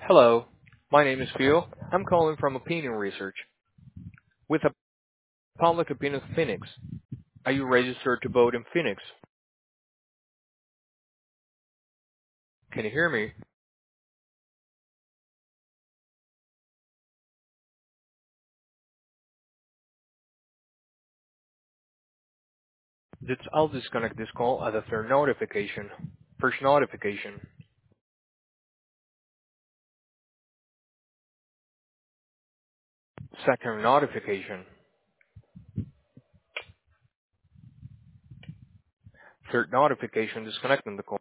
Hello, my name is Phil. I'm calling from Opinion Research with a public opinion of Phoenix. Are you registered to vote in Phoenix? Can you hear me? I'll disconnect this call at the third notification. First notification. Second notification. Third notification disconnecting the call.